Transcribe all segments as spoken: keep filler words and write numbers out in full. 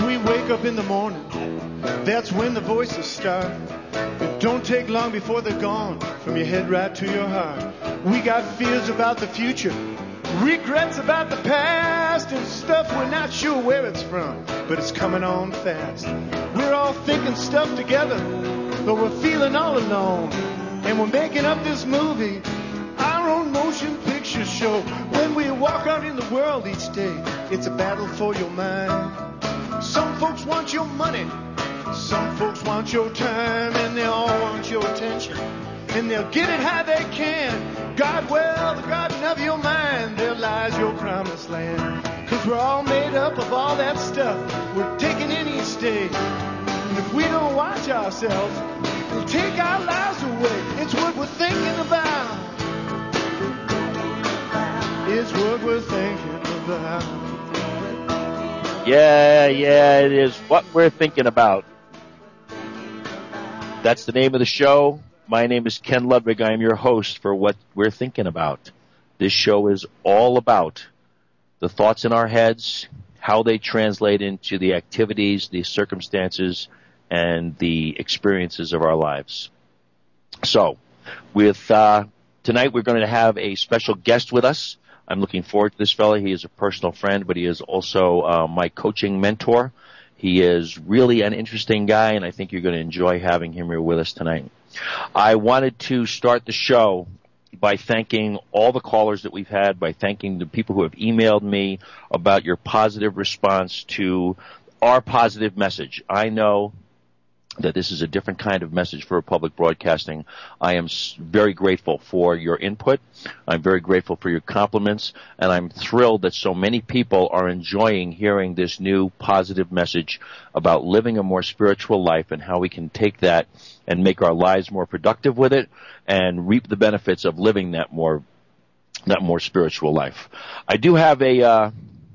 we wake up in the morning, that's when the voices start. It don't take long before they're gone, from your head right to your heart. We got fears about the future, regrets about the past, and stuff we're not sure where it's from, but it's coming on fast. We're all thinking stuff together, but we're feeling all alone. And we're making up this movie, our own motion picture show. When we walk out in the world each day, it's a battle for your mind. Some folks want your money, some folks want your time, and they all want your attention, and they'll get it how they can. God, well, the garden of your mind, there lies your promised land. Cause we're all made up of all that stuff we're taking in each day. And if we don't watch ourselves, we'll take our lives away. It's what we're thinking about. It's what we're thinking about. Yeah, yeah, it is what we're thinking about. That's the name of the show. My name is Ken Ludwig. I am your host for What We're Thinking About. This show is all about the thoughts in our heads, how they translate into the activities, the circumstances, and the experiences of our lives. So, with uh, tonight we're going to have a special guest with us. I'm looking forward to this fella. He is a personal friend, but he is also uh, my coaching mentor. He is really an interesting guy, and I think you're going to enjoy having him here with us tonight. I wanted to start the show by thanking all the callers that we've had, by thanking the people who have emailed me about your positive response to our positive message. I know that this is a different kind of message for public broadcasting. I am very grateful for your input. I'm very grateful for your compliments, and I'm thrilled that so many people are enjoying hearing this new positive message about living a more spiritual life and how we can take that and make our lives more productive with it and reap the benefits of living that more that more spiritual life. I do have a uh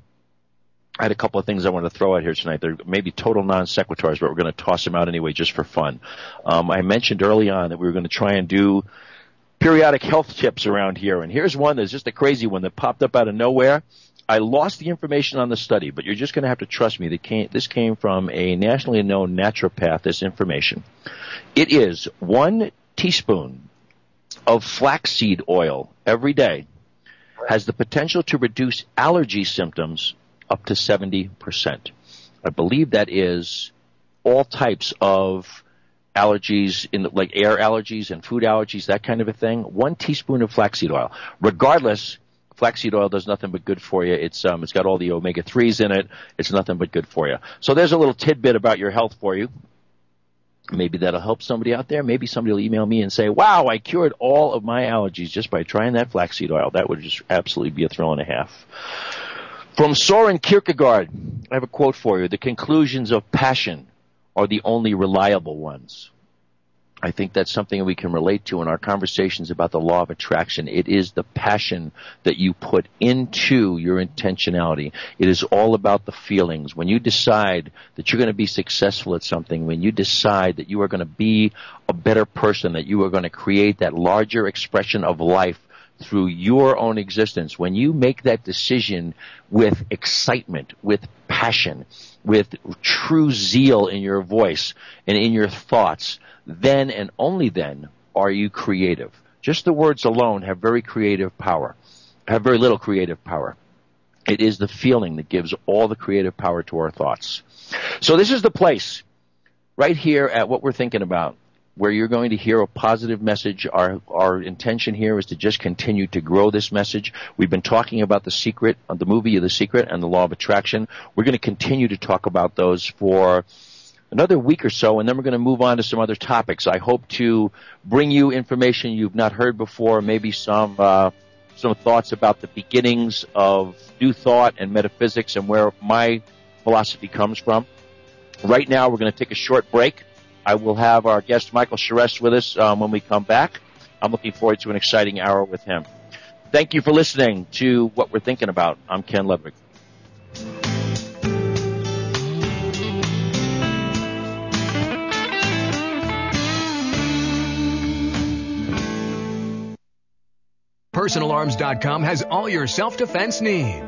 I had a couple of things I want to throw out here tonight. They're maybe total non sequiturs, but we're going to toss them out anyway just for fun. Um, I mentioned early on that we were going to try and do periodic health tips around here, and here's one that's just a crazy one that popped up out of nowhere. I lost the information on the study, but you're just going to have to trust me. That came, this came from a nationally known naturopath, this information. It is one teaspoon of flaxseed oil every day has the potential to reduce allergy symptoms up to seventy percent. I believe that is all types of allergies, in the, like air allergies and food allergies, that kind of a thing. One teaspoon of flaxseed oil. Regardless, flaxseed oil does nothing but good for you. It's um, it's got all the omega threes in it. It's nothing but good for you. So there's a little tidbit about your health for you. Maybe that'll help somebody out there. Maybe somebody will email me and say, wow, I cured all of my allergies just by trying that flaxseed oil. That would just absolutely be a thrill and a half. From Soren Kierkegaard, I have a quote for you. The conclusions of passion are the only reliable ones. I think that's something we can relate to in our conversations about the law of attraction. It is the passion that you put into your intentionality. It is all about the feelings. When you decide that you're going to be successful at something, when you decide that you are going to be a better person, that you are going to create that larger expression of life through your own existence, when you make that decision with excitement, with passion, with true zeal in your voice and in your thoughts, then and only then are you creative. Just the words alone have very creative power, have very little creative power. It is the feeling that gives all the creative power to our thoughts. So this is the place, right here at What We're Thinking About, where you're going to hear a positive message. Our our intention here is to just continue to grow this message. We've been talking about The Secret, the movie The Secret and the Law of Attraction. We're going to continue to talk about those for another week or so, and then we're going to move on to some other topics. I hope to bring you information you've not heard before, maybe some uh, some thoughts about the beginnings of New Thought and metaphysics and where my philosophy comes from. Right now, we're going to take a short break. I will have our guest Michael Charest with us um, when we come back. I'm looking forward to an exciting hour with him. Thank you for listening to What We're Thinking About. I'm Ken Ludwig. Personal Arms dot com has all your self-defense needs.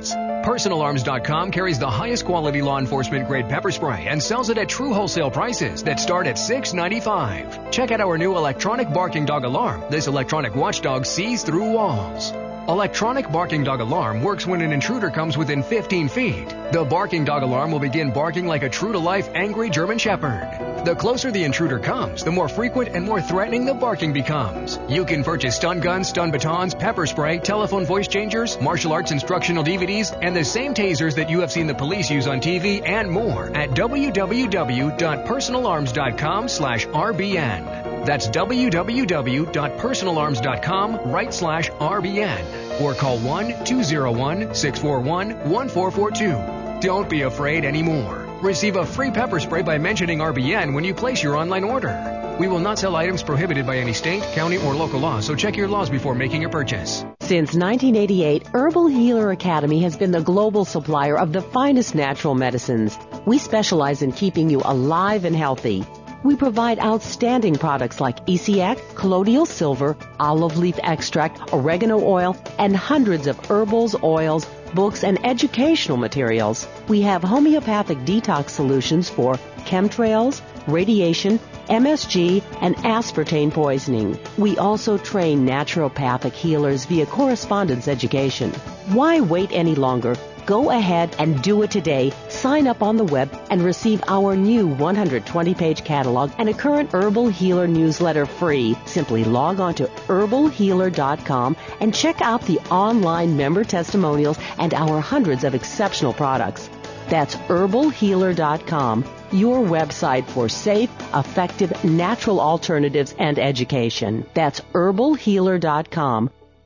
Personal Arms dot com carries the highest quality law enforcement grade pepper spray and sells it at true wholesale prices that start at six dollars and ninety-five cents. Check out our new electronic barking dog alarm. This electronic watchdog sees through walls. Electronic barking dog alarm works when an intruder comes within fifteen feet. The barking dog alarm will begin barking like a true-to-life angry German Shepherd. The closer the intruder comes, the more frequent and more threatening the barking becomes. You can purchase stun guns, stun batons, pepper spray, telephone voice changers, martial arts instructional D V Ds, and the same tasers that you have seen the police use on T V and more at w w w dot personal arms dot com slash R B N. That's w w w dot personal arms dot com right slash R B N or call one two zero one, six four one, one four four two. Don't be afraid anymore. Receive a free pepper spray by mentioning R B N when you place your online order. We will not sell items prohibited by any state, county, or local law, so check your laws before making your purchase. Since nineteen eighty-eight, Herbal Healer Academy has been the global supplier of the finest natural medicines. We specialize in keeping you alive and healthy. We provide outstanding products like E C X, colloidal silver, olive leaf extract, oregano oil, and hundreds of herbals, oils, books, and educational materials. We have homeopathic detox solutions for chemtrails, radiation, M S G, and aspartame poisoning. We also train naturopathic healers via correspondence education. Why wait any longer? Go ahead and do it today. Sign up on the web and receive our new one hundred twenty page catalog and a current Herbal Healer newsletter free. Simply log on to herbal healer dot com and check out the online member testimonials and our hundreds of exceptional products. That's herbal healer dot com, your website for safe, effective, natural alternatives and education. That's herbal healer dot com.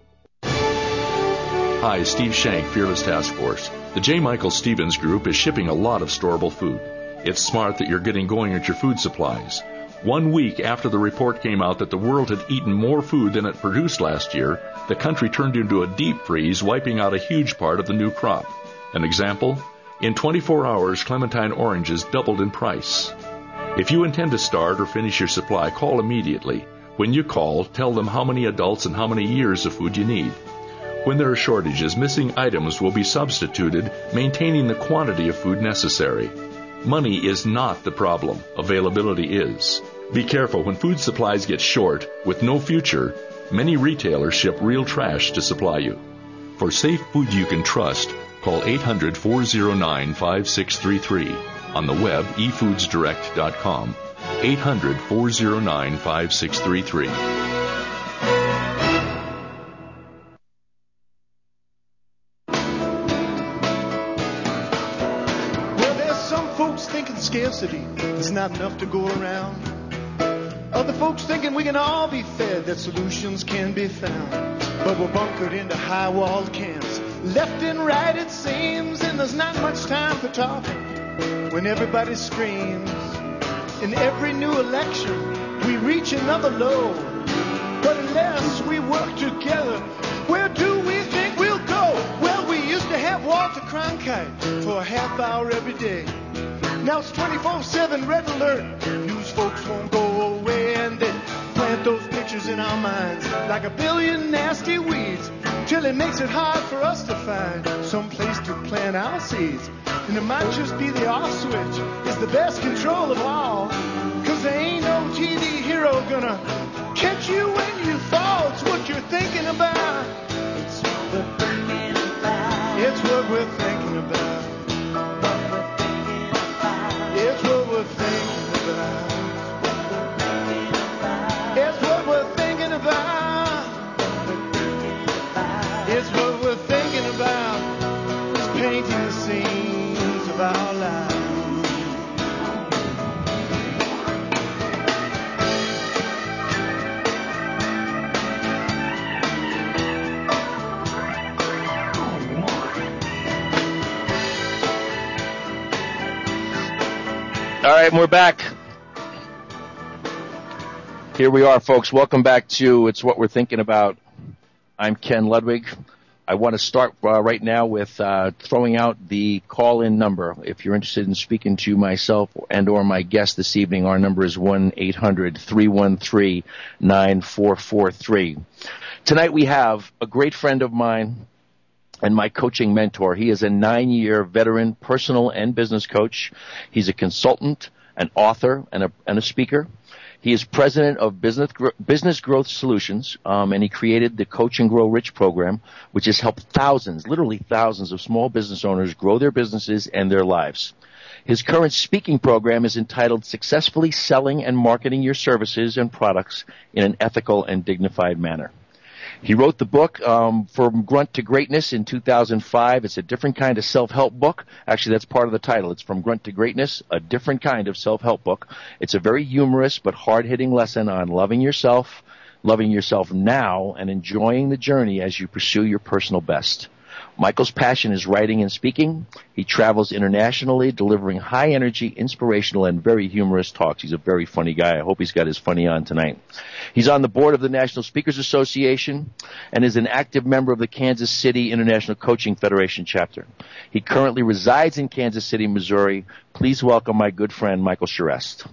Hi, Steve Shank, Fearless Task Force. The J. Michael Stevens Group is shipping a lot of storable food. It's smart that you're getting going at your food supplies. One week after the report came out that the world had eaten more food than it produced last year, the country turned into a deep freeze, wiping out a huge part of the new crop. An example? In twenty-four hours, clementine oranges doubled in price. If you intend to start or finish your supply, call immediately. When you call, tell them how many adults and how many years of food you need. When there are shortages, missing items will be substituted, maintaining the quantity of food necessary. Money is not the problem. Availability is. Be careful when food supplies get short, with no future. Many retailers ship real trash to supply you. For safe food you can trust, call eight hundred, four oh nine, five six three three. On the web, e foods direct dot com. eight hundred, four oh nine, five six three three. Scarcity, there's not enough to go around. Other folks thinking we can all be fed, that solutions can be found. But we're bunkered into high-walled camps, left and right it seems, and there's not much time for talking when everybody screams. In every new election, we reach another low. But unless we work together, where do we think we'll go? Well, we used to have Walter Cronkite for a half hour every day. Now it's twenty-four seven red alert. News folks won't go away, and they plant those pictures in our minds like a billion nasty weeds, till it makes it hard for us to find some place to plant our seeds. And it might just be the off switch is the best control of all, 'cause there ain't no T V hero gonna catch you when you fall. It's what you're thinking about. It's what we're thinking about. It's what we're thinking about. It's what we're thinking about. It's what we're thinking about. It's what we're thinking about. It's painting the scenes of our lives. All right, and we're back. Here we are, folks. Welcome back to It's What We're Thinking About. I'm Ken Ludwig. I want to start uh, right now with uh, throwing out the call-in number. If you're interested in speaking to myself and or my guest this evening, our number is one eight hundred, three one three, nine four four three. Tonight we have a great friend of mine, and my coaching mentor. He is a nine-year veteran personal and business coach. He's a consultant, an author, and a, and a speaker. He is president of Business Business Growth Solutions, um, and he created the Coach and Grow Rich program, which has helped thousands, literally thousands of small business owners grow their businesses and their lives. His current speaking program is entitled Successfully Selling and Marketing Your Services and Products in an Ethical and Dignified Manner. He wrote the book um, From Grunt to Greatness in two thousand five. It's a different kind of self-help book. Actually, that's part of the title. It's From Grunt to Greatness, a different kind of self-help book. It's a very humorous but hard-hitting lesson on loving yourself, loving yourself now, and enjoying the journey as you pursue your personal best. Michael's passion is writing and speaking. He travels internationally, delivering high-energy, inspirational, and very humorous talks. He's a very funny guy. I hope he's got his funny on tonight. He's on the board of the National Speakers Association and is an active member of the Kansas City International Coaching Federation chapter. He currently resides in Kansas City, Missouri. Please welcome my good friend, Michael Charest.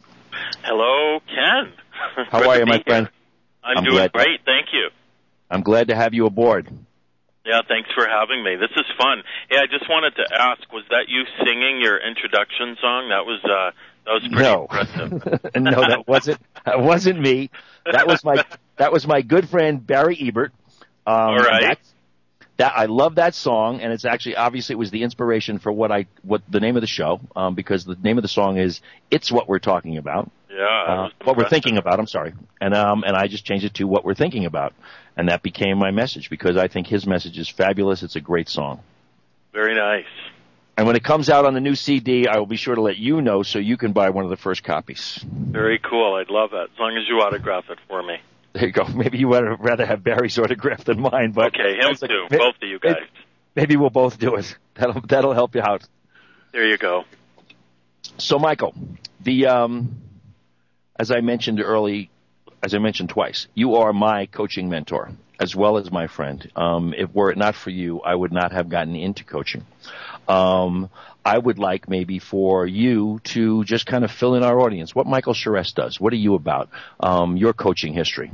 Hello, Ken. How are you, my friend? I'm, I'm doing glad. great, thank you. I'm glad to have you aboard. Yeah, thanks for having me. This is fun. Hey, I just wanted to ask, was that you singing your introduction song? That was uh, that was pretty no. impressive. No, that wasn't. That wasn't me. That was my that was my good friend Barry Ebert. Um, All right. That's, that I love that song, and it's actually obviously it was the inspiration for what I what the name of the show, um, because the name of the song is "It's What We're Talking About." Yeah, uh, what we're thinking about. I'm sorry, and um, and I just changed it to "What We're Thinking About." And that became my message because I think his message is fabulous. It's a great song. Very nice. And when it comes out on the new C D, I will be sure to let you know so you can buy one of the first copies. Very cool. I'd love that, as long as you autograph it for me. There you go. Maybe you would rather have Barry's autograph than mine. But okay, him like, too. Maybe, both of you guys. Maybe, maybe we'll both do it. That'll that'll help you out. There you go. So, Michael, the um, as I mentioned early, as I mentioned twice, you are my coaching mentor as well as my friend. Um, if were it not for you, I would not have gotten into coaching. Um, I would like maybe for you to just kind of fill in our audience what Michael Charest does. What are you about? Um, your coaching history.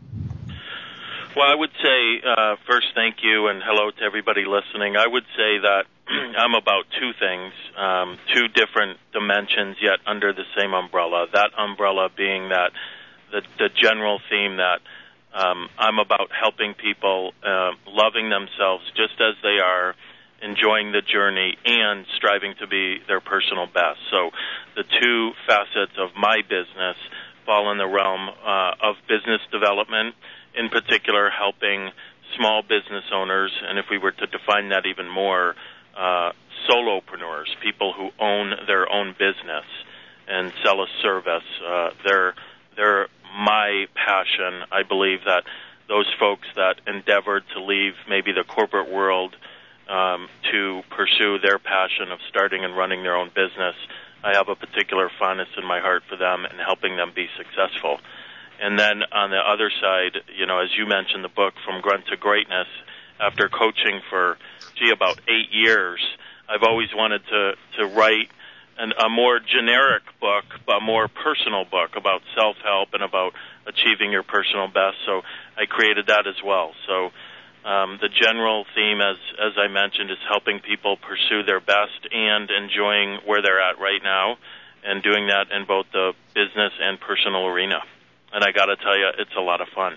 Well, I would say, uh, first, thank you, and hello to everybody listening. I would say that I'm about two things, um, two different dimensions, yet under the same umbrella. That umbrella being that the, the general theme that um, I'm about helping people uh, loving themselves just as they are, enjoying the journey, and striving to be their personal best. So the two facets of my business fall in the realm uh, of business development, in particular helping small business owners, and if we were to define that even more, uh, solopreneurs, people who own their own business and sell a service. Uh, they're, they're my passion. I believe that those folks that endeavored to leave maybe the corporate world um, to pursue their passion of starting and running their own business, I have a particular fondness in my heart for them and helping them be successful. And then on the other side, you know, as you mentioned, the book From Grunt to Greatness, after coaching for, gee, about eight years, I've always wanted to, to write an, a more generic book, a more personal book about self-help and about achieving your personal best. So I created that as well. So um, the general theme, as, as I mentioned, is helping people pursue their best and enjoying where they're at right now, and doing that in both the business and personal arena. And I got to tell you, it's a lot of fun.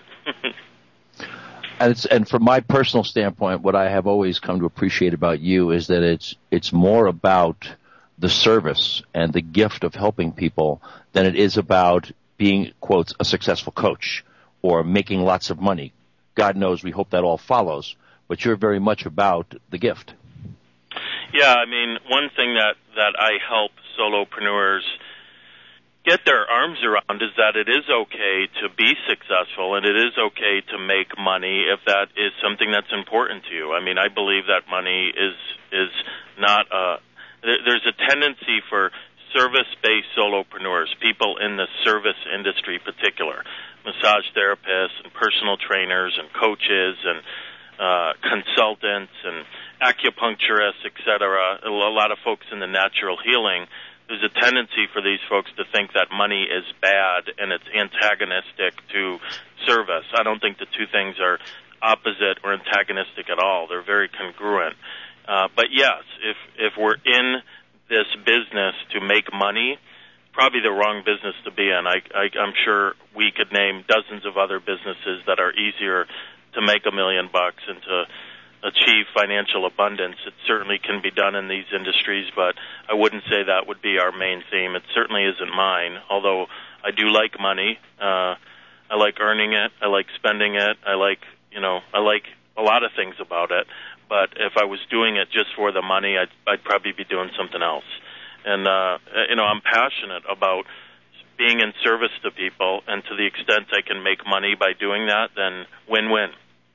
And, it's, and from my personal standpoint, what I have always come to appreciate about you is that it's it's more about the service and the gift of helping people than it is about being, quotes, a successful coach or making lots of money. God knows we hope that all follows, but you're very much about the gift. Yeah, I mean, one thing that, that I help solopreneurs get their arms around is that it is okay to be successful and it is okay to make money if that is something that's important to you. I mean, I believe that money is is not a there's a tendency for service-based solopreneurs, people in the service industry in particular, massage therapists and personal trainers and coaches and uh, consultants and acupuncturists, et cetera, a lot of folks in the natural healing, there's a tendency for these folks to think that money is bad and it's antagonistic to service. I don't think the two things are opposite or antagonistic at all. They're very congruent. Uh, but yes, if if we're in this business to make money, probably the wrong business to be in. I, I, I'm sure we could name dozens of other businesses that are easier to make a million bucks and to achieve financial abundance. It certainly can be done in these industries, but I wouldn't say that would be our main theme. It certainly isn't mine, although I do like money. Uh, I like earning it. I like spending it. I like, you know, I like a lot of things about it. But if I was doing it just for the money, I'd, I'd probably be doing something else. And, uh, you know, I'm passionate about being in service to people, and to the extent I can make money by doing that, then win-win.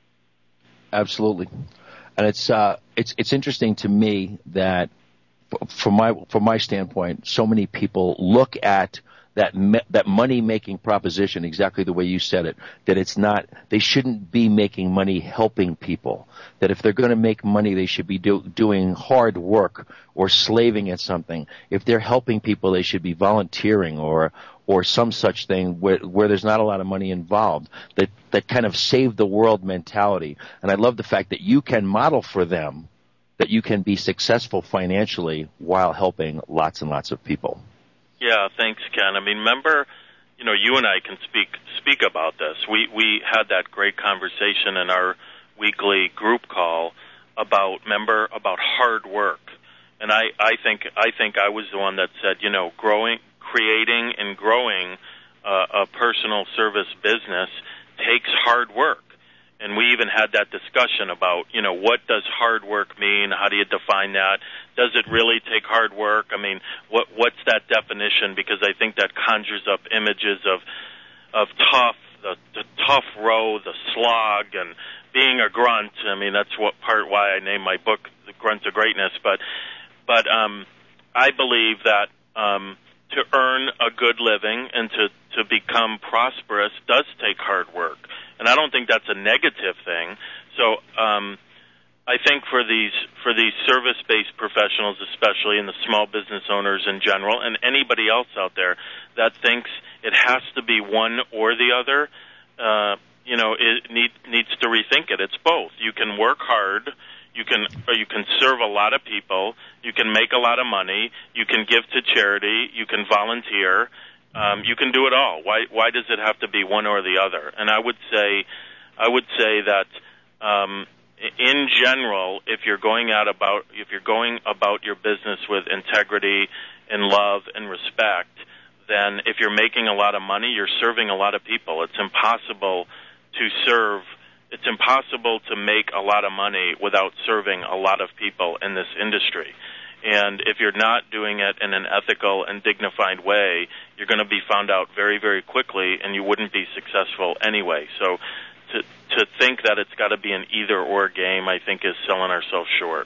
Absolutely. And it's uh, it's it's interesting to me that, from my from my standpoint, so many people look at that me, that money making proposition exactly the way you said it. That it's not, they shouldn't be making money helping people. That if they're going to make money, they should be do, doing hard work or slaving at something. If they're helping people, they should be volunteering or or some such thing where, where there's not a lot of money involved. That that kind of save the world mentality. And I love the fact that you can model for them that you can be successful financially while helping lots and lots of people. Yeah, thanks, Ken. I mean, remember, you know, you and I can speak speak about this. We we had that great conversation in our weekly group call about, remember, about hard work. And I, I think I think I was the one that said, you know, growing, creating and growing uh, a personal service business takes hard work. And we even had that discussion about, you know, what does hard work mean? How do you define that? Does it really take hard work? I mean, what what's that definition? Because I think that conjures up images of of tough, the, the tough row, the slog, and being a grunt. I mean, that's what part why I named my book "The Grunt of Greatness." But but um, I believe that um, to earn a good living and to to become prosperous does take hard work. And I don't think that's a negative thing. So um, I think for these for these service-based professionals, especially, and the small business owners in general, and anybody else out there that thinks it has to be one or the other, uh, you know, it need, needs to rethink it. It's both. You can work hard. You can or you can serve a lot of people. You can make a lot of money. You can give to charity. You can volunteer. Um, you can do it all. Why why does it have to be one or the other? And I would say, I would say that um, in general, if you're going out about if you're going about your business with integrity and love and respect, then if you're making a lot of money, you're serving a lot of people. It's impossible to serve. It's impossible to make a lot of money without serving a lot of people in this industry. And if you're not doing it in an ethical and dignified way, you're going to be found out very, very quickly, and you wouldn't be successful anyway. So to to think that it's got to be an either-or game, I think, is selling ourselves short.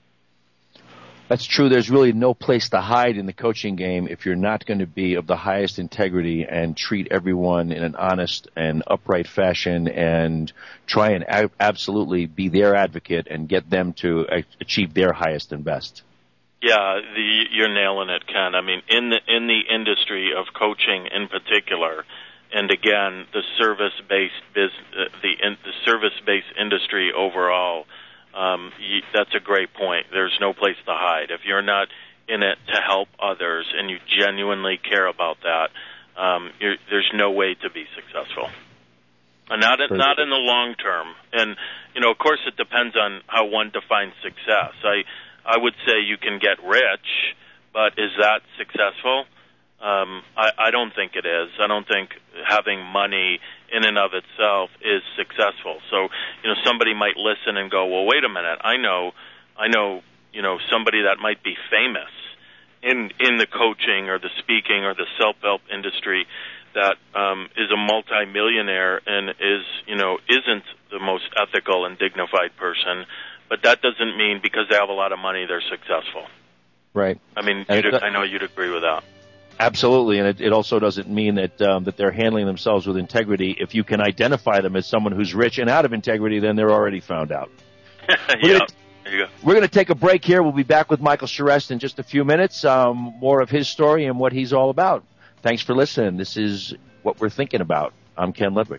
That's true. There's really no place to hide in the coaching game if you're not going to be of the highest integrity and treat everyone in an honest and upright fashion and try and ab- absolutely be their advocate and get them to achieve their highest and best. Yeah, the, you're nailing it, Ken. I mean, in the in the industry of coaching in particular, and again, the service-based biz, uh, the, in, the service-based industry overall, um, you, that's a great point. There's no place to hide. If you're not in it to help others and you genuinely care about that, um, you're, there's no way to be successful. And not in, not in the long term. And you know, of course, it depends on how one defines success. I. I would say you can get rich, but is that successful? Um, I, I don't think it is. I don't think having money in and of itself is successful. So, you know, somebody might listen and go, well, wait a minute. I know, I know, you know, somebody that might be famous in in the coaching or the speaking or the self-help industry that um, is a multimillionaire and is, you know, isn't the most ethical and dignified person. But that doesn't mean because they have a lot of money they're successful. Right. I mean, you'd, I know you'd agree with that. Absolutely, and it, it also doesn't mean that um, that they're handling themselves with integrity. If you can identify them as someone who's rich and out of integrity, then they're already found out. Yeah. There you go. We're going to take a break here. We'll be back with Michael Charest in just a few minutes. Um, more of his story and what he's all about. Thanks for listening. This is What We're Thinking About. I'm Ken Ludwig.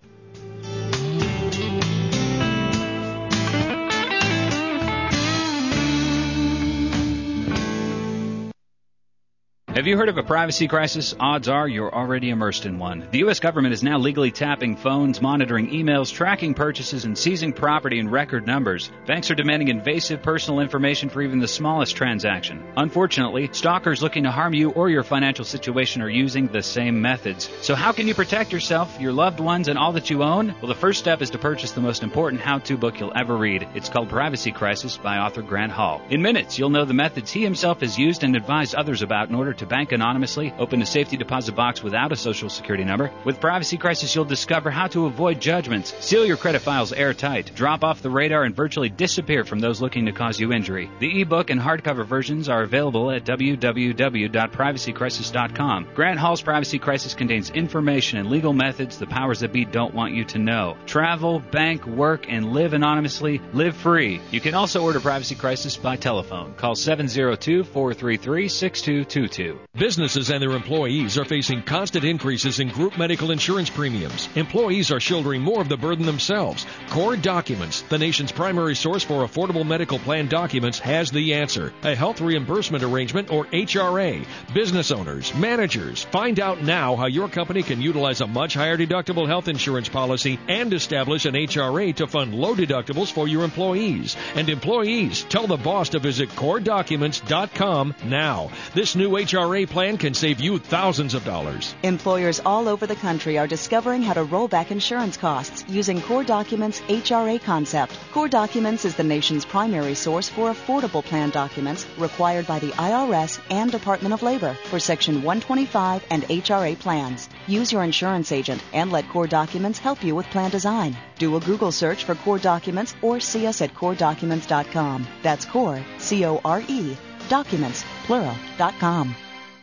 Have you heard of a privacy crisis? Odds are you're already immersed in one. The U S government is now legally tapping phones, monitoring emails, tracking purchases, and seizing property in record numbers. Banks are demanding invasive personal information for even the smallest transaction. Unfortunately, stalkers looking to harm you or your financial situation are using the same methods. So how can you protect yourself, your loved ones, and all that you own? Well, the first step is to purchase the most important how-to book you'll ever read. It's called Privacy Crisis by author Grant Hall. In minutes, you'll know the methods he himself has used and advised others about in order to bank anonymously, open a safety deposit box without a social security number. With Privacy Crisis, you'll discover how to avoid judgments, seal your credit files airtight, drop off the radar, and virtually disappear from those looking to cause you injury. The ebook and hardcover versions are available at w w w dot privacy crisis dot com. Grant Hall's Privacy Crisis contains information and legal methods the powers that be don't want you to know. Travel, bank, work, and live anonymously. Live free. You can also order Privacy Crisis by telephone. Call seven zero two, four three three, six two two two. Businesses and their employees are facing constant increases in group medical insurance premiums. Employees are shouldering more of the burden themselves. Core Documents, the nation's primary source for affordable medical plan documents, has the answer. A health reimbursement arrangement, or H R A. Business owners, managers, find out now how your company can utilize a much higher deductible health insurance policy and establish an H R A to fund low deductibles for your employees. And employees, tell the boss to visit core documents dot com now. This new H R A plan can save you thousands of dollars. Employers all over the country are discovering how to roll back insurance costs using Core Documents' H R A concept. Core Documents is the nation's primary source for affordable plan documents required by the I R S and Department of Labor for Section one twenty-five and H R A plans. Use your insurance agent and let Core Documents help you with plan design. Do a Google search for Core Documents or see us at core documents dot com. That's Core, C O R E, documents, plural, dot com.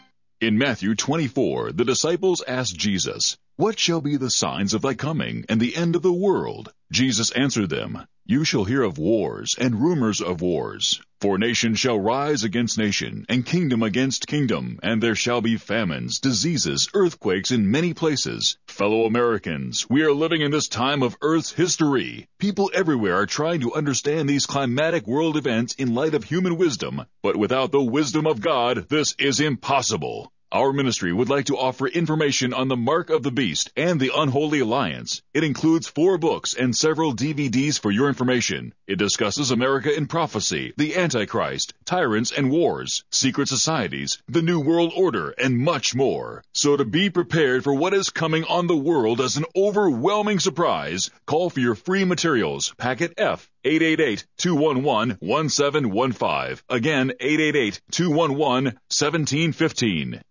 In Matthew twenty-four, the disciples asked Jesus, "What shall be the signs of thy coming and the end of the world?" Jesus answered them, "You shall hear of wars and rumors of wars. For nation shall rise against nation, and kingdom against kingdom, and there shall be famines, diseases, earthquakes in many places. Fellow Americans, we are living in this time of Earth's history. People everywhere are trying to understand these climatic world events in light of human wisdom, but without the wisdom of God, this is impossible. Our ministry would like to offer information on the Mark of the Beast and the Unholy Alliance. It includes four books and several D V Ds for your information. It discusses America in prophecy, the Antichrist, tyrants and wars, secret societies, the New World Order, and much more. So to be prepared for what is coming on the world as an overwhelming surprise, call for your free materials, Packet F, eight eight eight, two one one, one seven one five. Again, eight eight eight, two one one, one seven one five.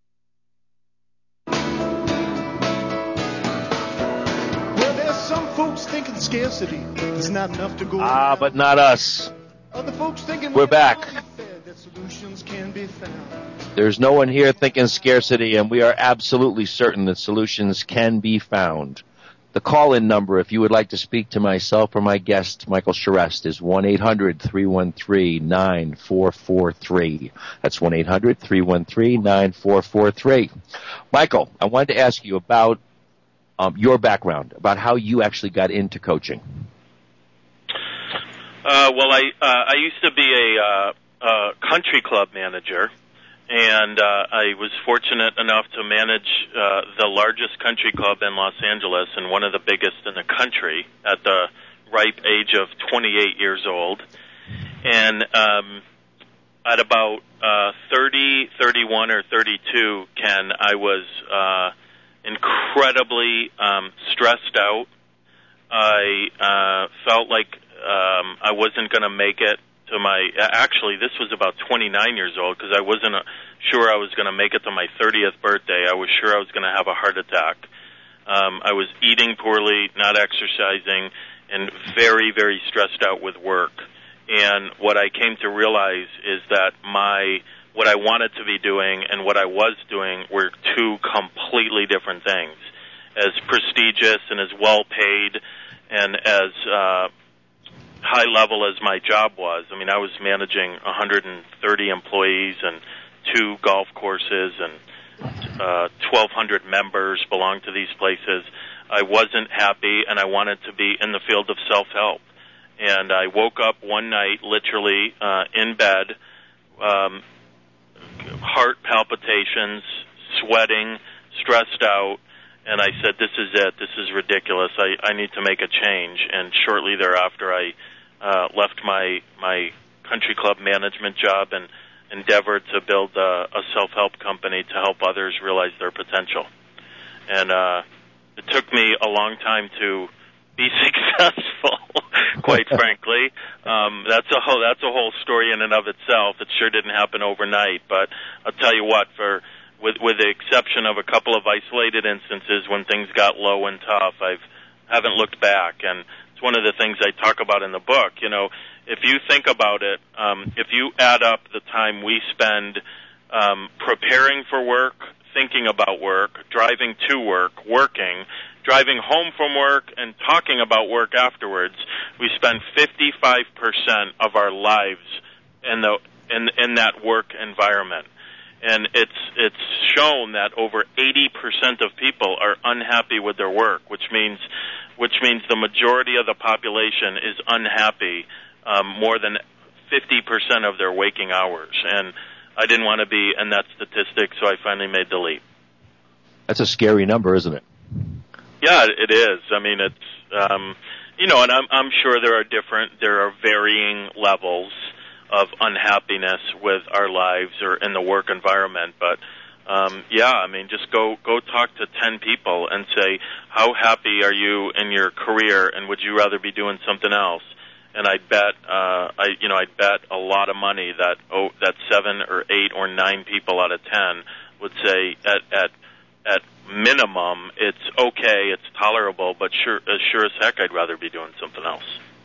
Folks thinking scarcity is not enough to go. Ah, but not us. Other folks thinking we're back. That solutions can be found. There's no one here thinking scarcity, and we are absolutely certain that solutions can be found. The call-in number, if you would like to speak to myself or my guest, Michael Charest, is one eight hundred, three one three, nine four four three. That's one eight hundred, three one three, nine four four three. Michael, I wanted to ask you about Um, your background, about how you actually got into coaching. Uh, well, I uh, I used to be a, uh, a country club manager, and uh, I was fortunate enough to manage uh, the largest country club in Los Angeles and one of the biggest in the country at the ripe age of twenty-eight years old. And um, at about uh, thirty, thirty-one, or thirty-two, Ken, I was Uh, incredibly um, stressed out. I uh, felt like um, I wasn't going to make it to my, actually this was about twenty-nine years old, because I wasn't uh, sure I was going to make it to my thirtieth birthday. I was sure I was going to have a heart attack. Um, I was eating poorly, not exercising, and very, very stressed out with work. And what I came to realize is that my what I wanted to be doing and what I was doing were two completely different things. As prestigious and as well paid and as uh, high level as my job was, I mean, I was managing one hundred thirty employees and two golf courses, and uh, twelve hundred members belonged to these places. I wasn't happy, and I wanted to be in the field of self-help. And I woke up one night, literally uh, in bed, um, heart palpitations, sweating, stressed out, and I said, this is it. This is ridiculous. I, I need to make a change. And shortly thereafter, I uh, left my my country club management job and endeavored to build a, a self-help company to help others realize their potential. And uh, it took me a long time to be successful, quite frankly. Um, that's a whole that's a whole story in and of itself. It sure didn't happen overnight, but I'll tell you what, for with with the exception of a couple of isolated instances when things got low and tough, I've haven't looked back, and it's one of the things I talk about in the book. You know, if you think about it, um, if you add up the time we spend um, preparing for work, thinking about work, driving to work, working, driving home from work, and talking about work afterwards, we spend fifty-five percent of our lives in the in in that work environment. And it's it's shown that over eighty percent of people are unhappy with their work, which means which means the majority of the population is unhappy um, more than fifty percent of their waking hours. And I didn't want to be in that statistic, so I finally made the leap. That's a scary number, isn't it? Yeah, it is. I mean, it's um, you know, and I'm I'm sure there are different, there are varying levels of unhappiness with our lives or in the work environment, but um, yeah, I mean, just go go talk to ten people and say, how happy are you in your career, and would you rather be doing something else? And I bet, uh, I you know, I bet a lot of money that oh, that seven or eight or nine people out of ten would say at at at minimum it's okay, it's tolerable, but sure as sure as heck I'd rather be doing something else.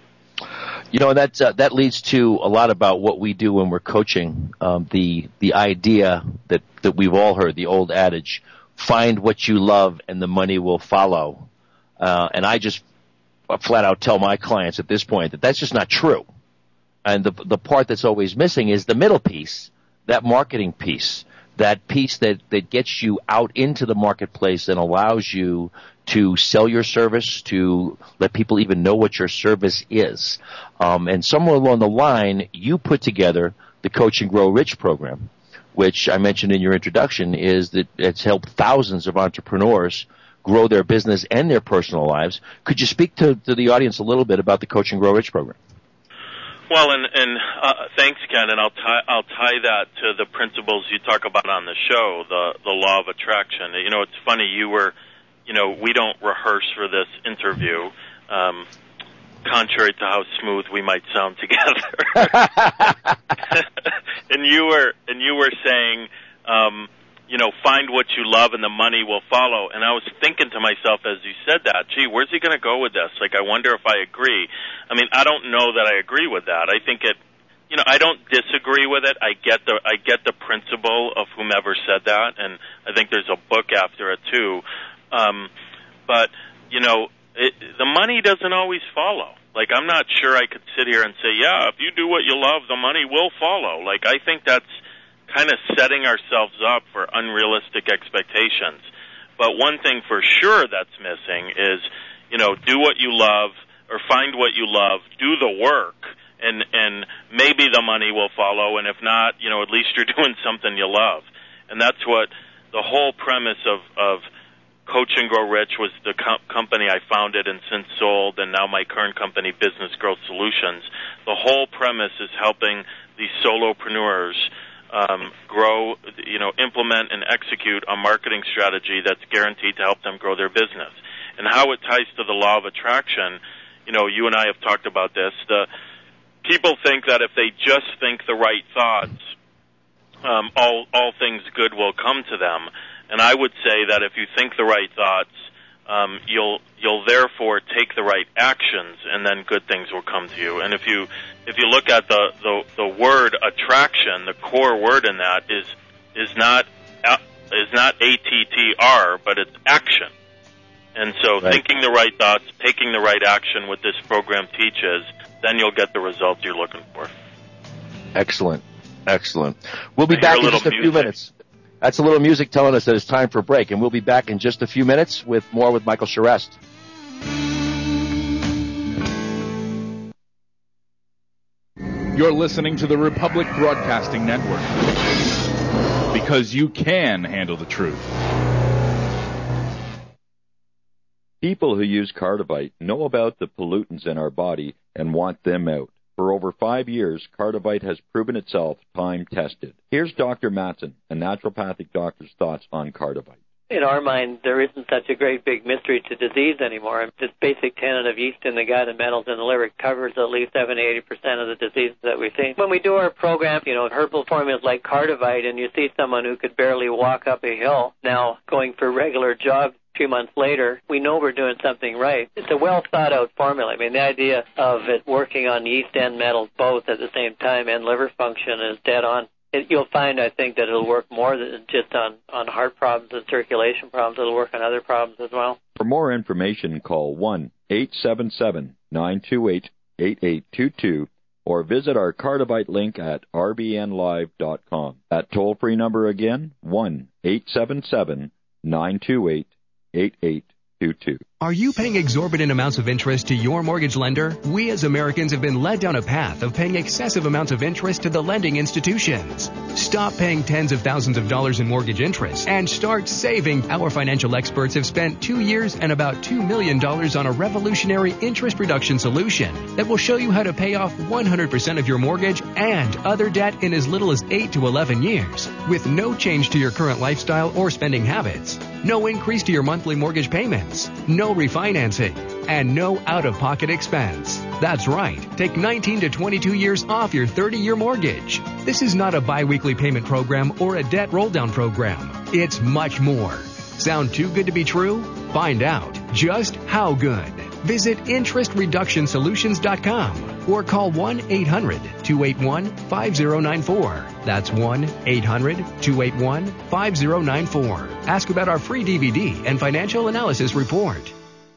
You know, that uh, that leads to a lot about what we do when we're coaching. Um, the the idea that, that we've all heard, the old adage, find what you love and the money will follow. Uh, and I just flat out tell my clients at this point that that's just not true. And the the part that's always missing is the middle piece, that marketing piece, that piece that, that gets you out into the marketplace and allows you to sell your service, to let people even know what your service is. Um, and somewhere along the line, you put together the Coach and Grow Rich program, which I mentioned in your introduction, is that it's helped thousands of entrepreneurs grow their business and their personal lives. Could you speak to, to the audience a little bit about the Coach and Grow Rich program? Well, and, and uh, thanks, Ken, and I'll tie I'll tie that to the principles you talk about on the show, the the law of attraction. You know, it's funny, you were, you know, we don't rehearse for this interview, um, contrary to how smooth we might sound together. and you were and you were saying, um, you know, find what you love and the money will follow. And I was thinking to myself as you said that, gee, where's he going to go with this? Like, I wonder if I agree. I mean, I don't know that I agree with that. I think it, you know, I don't disagree with it. I get the I get the principle of whomever said that, and I think there's a book after it too. Um, but you know, it, the money doesn't always follow. Like, I'm not sure I could sit here and say, yeah, if you do what you love, the money will follow. Like, I think that's kind of setting ourselves up for unrealistic expectations. But one thing for sure that's missing is, you know, do what you love or find what you love, do the work, and and maybe the money will follow, and if not, you know, at least you're doing something you love. And that's what the whole premise of, of Coach and Grow Rich was, the co- company I founded and since sold, and now my current company, Business Growth Solutions. The whole premise is helping these solopreneurs um, grow, you know, implement and execute a marketing strategy that's guaranteed to help them grow their business. And how it ties to the law of attraction, you know, you and I have talked about this. The people think that if they just think the right thoughts, um, all all things good will come to them. And I would say that if you think the right thoughts, um, you'll you'll therefore take the right actions, and then good things will come to you. And if you if you look at the the, the word attraction, the core word in that is is not is not A T T R, but it's action. And so, right. Thinking the right thoughts, taking the right action, what this program teaches, then you'll get the results you're looking for. Excellent. Excellent. We'll be I back hear in a just a little few music. minutes. That's a little music telling us that it's time for a break, and we'll be back in just a few minutes with more with Michael Charest. You're listening to the Republic Broadcasting Network, because you can handle the truth. People who use Cardivite know about the pollutants in our body and want them out. For over five years, Cardivite has proven itself time-tested. Here's Doctor Matson, a naturopathic doctor's thoughts on Cardivite. In our mind, there isn't such a great big mystery to disease anymore. This basic tenet of yeast in the gut and metals in the liver covers at least seventy to eighty percent of the diseases that we see. When we do our program, you know, herbal formulas like Cardivite, and you see someone who could barely walk up a hill now going for regular jogs a few months later, we know we're doing something right. It's a well-thought-out formula. I mean, the idea of it working on yeast and metals both at the same time and liver function is dead on. It, you'll find, I think, that it'll work more than just on, on heart problems and circulation problems. It'll work on other problems as well. For more information, call one eight seven seven, nine two eight, eight eight two two or visit our Cardivite link at r b n live dot com. That toll-free number again, one eight seven seven, nine two eight, eight eight two two. Are you paying exorbitant amounts of interest to your mortgage lender? We as Americans have been led down a path of paying excessive amounts of interest to the lending institutions. Stop paying tens of thousands of dollars in mortgage interest and start saving. Our financial experts have spent two years and about two million dollars on a revolutionary interest reduction solution that will show you how to pay off one hundred percent of your mortgage and other debt in as little as eight to eleven years with no change to your current lifestyle or spending habits. No increase to your monthly mortgage payments. No refinancing. And no out-of-pocket expense. That's right. Take nineteen to twenty-two years off your thirty-year mortgage. This is not a bi-weekly payment program or a debt roll-down program. It's much more. Sound too good to be true? Find out just how good. Visit interest reduction solutions dot com or call one eight hundred, two eight one, five zero nine four. That's one eight hundred, two eight one, five zero nine four. Ask about our free D V D and financial analysis report.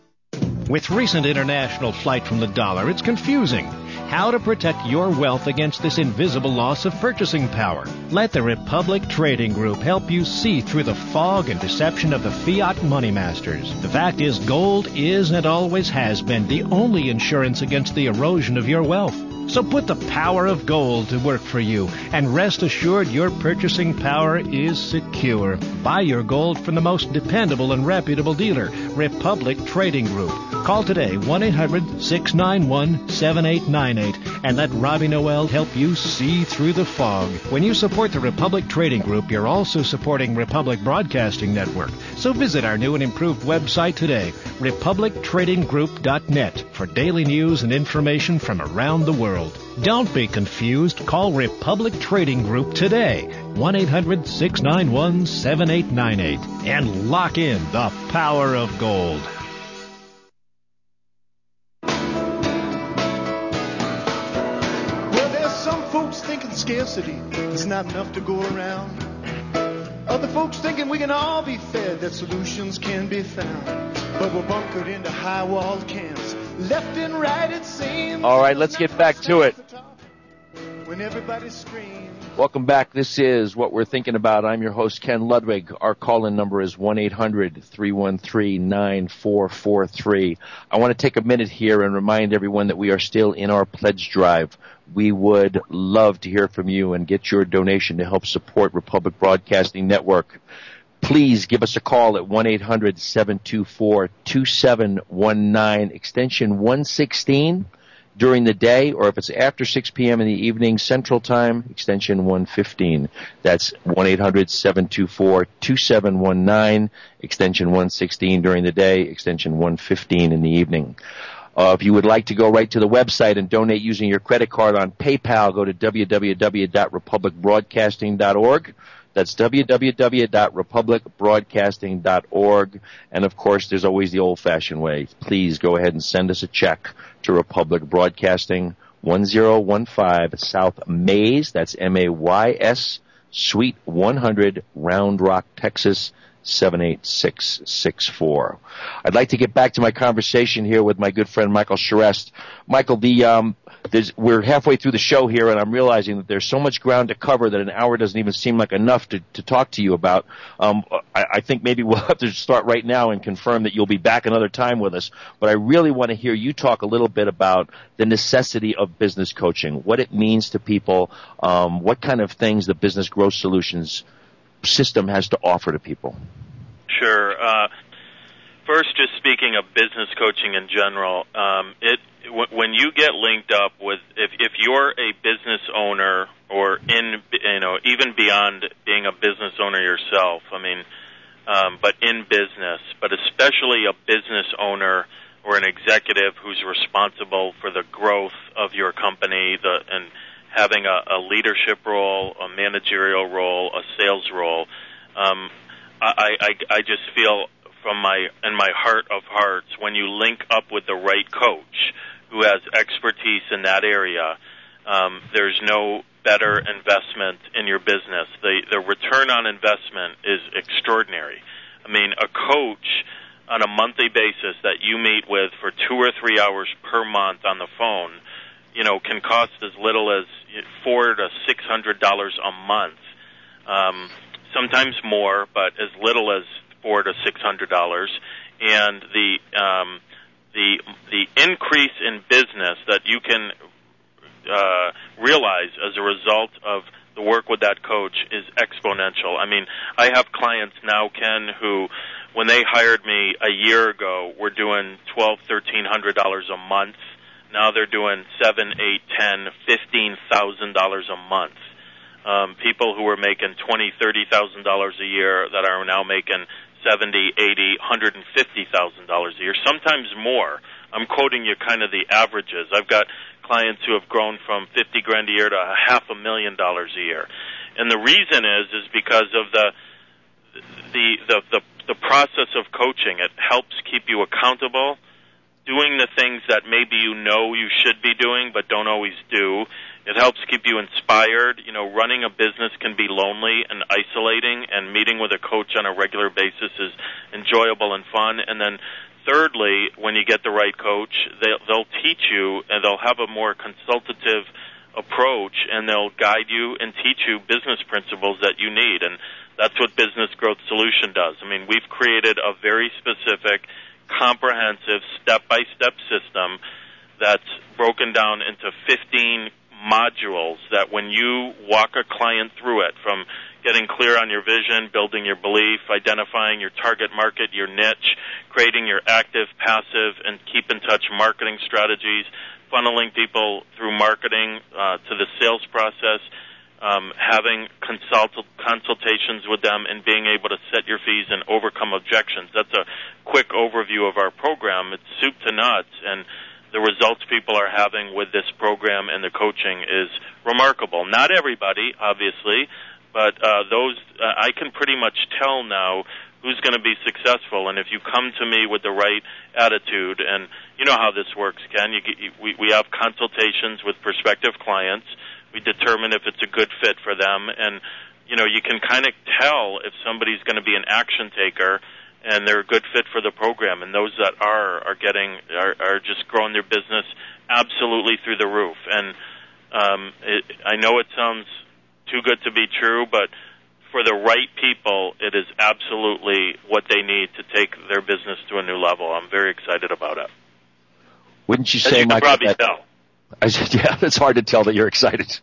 With recent international flight from the dollar, it's confusing. How to protect your wealth against this invisible loss of purchasing power. Let the Republic Trading Group help you see through the fog and deception of the fiat money masters. The fact is, gold is and always has been the only insurance against the erosion of your wealth. So put the power of gold to work for you, and rest assured your purchasing power is secure. Buy your gold from the most dependable and reputable dealer, Republic Trading Group. Call today, one eight hundred, six nine one, seven eight nine eight, and let Robbie Noel help you see through the fog. When you support the Republic Trading Group, you're also supporting Republic Broadcasting Network. So visit our new and improved website today, republic trading group dot net, for daily news and information from around the world. Don't be confused. Call Republic Trading Group today, one eight hundred, six nine one, seven eight nine eight, and lock in the power of gold. Well, there's some folks thinking scarcity is not enough to go around. Other folks thinking we can all be fed, that solutions can be found. But we're bunkered into high-walled camps, left and right it seems. All right, let's get back to it. When everybody screams. Welcome back. This is What We're Thinking About. I'm your host, Ken Ludwig. Our call-in number is one eight hundred, three one three, nine four four three. I want to take a minute here and remind everyone that we are still in our pledge drive. We would love to hear from you and get your donation to help support Republic Broadcasting Network. Please give us a call at one eight hundred, seven two four, two seven one nine, extension one sixteen during the day, or if it's after six p.m. in the evening, Central Time, extension one fifteen. That's one eight hundred, seven two four, two seven one nine, extension one sixteen during the day, extension one fifteen in the evening. Uh, if you would like to go right to the website and donate using your credit card on PayPal, go to w w w dot republic broadcasting dot org. That's w w w dot republic broadcasting dot org. And, of course, there's always the old-fashioned way. Please go ahead and send us a check to Republic Broadcasting, one zero one five South Mays, that's M A Y S, Suite one hundred, Round Rock, Texas, seven eight six six four. I'd like to get back to my conversation here with my good friend Michael Charest. Michael, the um, there's, we're halfway through the show here, and I'm realizing that there's so much ground to cover that an hour doesn't even seem like enough to, to talk to you about. Um, I, I think maybe we'll have to start right now and confirm that you'll be back another time with us. But I really want to hear you talk a little bit about the necessity of business coaching, what it means to people, um, what kind of things the Business Growth Solutions system has to offer to people. Sure. Uh, first, just speaking of business coaching in general, um, it w- when you get linked up with, if, if you're a business owner or in, you know, even beyond being a business owner yourself, I mean, um, but in business, but especially a business owner or an executive who's responsible for the growth of your company, the and having a, a leadership role, a managerial role, a sales role. Um, I, I, I just feel from my in my heart of hearts, when you link up with the right coach who has expertise in that area, um, there's no better investment in your business. The, the return on investment is extraordinary. I mean, a coach on a monthly basis that you meet with for two or three hours per month on the phone, you know, can cost as little as four to six hundred dollars a month. Um, sometimes more, but as little as four to six hundred dollars. And the um, the the increase in business that you can uh, realize as a result of the work with that coach is exponential. I mean, I have clients now, Ken, who, when they hired me a year ago, were doing twelve, thirteen hundred dollars a month. Now they're doing seven, eight, ten, fifteen thousand dollars a month. Um, people who were making twenty, thirty thousand dollars a year that are now making seventy, eighty, one hundred and fifty thousand dollars a year, sometimes more. I'm quoting you kind of the averages. I've got clients who have grown from fifty grand a year to a half a million dollars a year, and the reason is is because of the the the the, the process of coaching. It helps keep you accountable, doing the things that maybe you know you should be doing but don't always do. It helps keep you inspired. You know, running a business can be lonely and isolating, and meeting with a coach on a regular basis is enjoyable and fun. And then thirdly, when you get the right coach, they'll, they'll teach you, and they'll have a more consultative approach, and they'll guide you and teach you business principles that you need. And that's what Business Growth Solution does. I mean, we've created a very specific, comprehensive, step-by-step system that's broken down into fifteen modules that when you walk a client through it, from getting clear on your vision, building your belief, identifying your target market, your niche, creating your active, passive, and keep in touch marketing strategies, funneling people through marketing uh, to the sales process, um, having consult- consultations with them, and being able to set your fees and overcome objections. That's a quick overview of our program. It's soup to nuts, and the results people are having with this program and the coaching is remarkable. Not everybody, obviously, but uh, those uh, I can pretty much tell now who's going to be successful. And if you come to me with the right attitude, and you know how this works, Ken, you, you, we, we have consultations with prospective clients. We determine if it's a good fit for them, and you know you can kind of tell if somebody's going to be an action taker and they're a good fit for the program. And those that are are getting are, are just growing their business absolutely through the roof. And um, it, I know it sounds too good to be true, but for the right people, it is absolutely what they need to take their business to a new level. I'm very excited about it. Wouldn't you As say, you can Michael? probably that, tell. I, yeah, it's hard to tell that you're excited.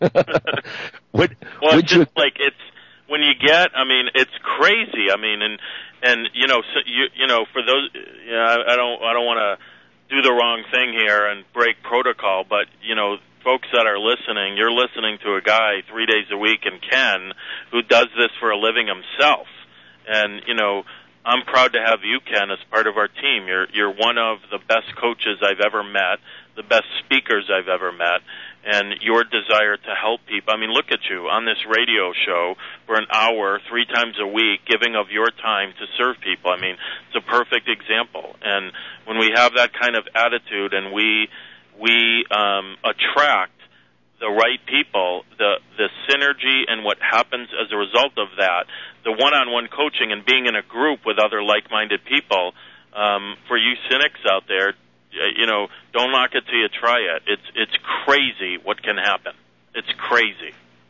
would, well, would it's just you, like it's when you get. I mean, it's crazy. I mean, and and you know, so you you know, for those, you know, I, I don't I don't want to do the wrong thing here and break protocol, but you know, folks that are listening, you're listening to a guy three days a week in Ken who does this for a living himself, and you know. I'm proud to have you, Ken, as part of our team. You're you're one of the best coaches I've ever met, the best speakers I've ever met, and your desire to help people. I mean, look at you on this radio show for an hour, three times a week, giving of your time to serve people. I mean, it's a perfect example. And when we have that kind of attitude and we we um, attract the right people, the the synergy and what happens as a result of that, the one-on-one coaching and being in a group with other like-minded people, um, for you cynics out there, you know, don't knock it till you try it. It's it's crazy what can happen. It's crazy.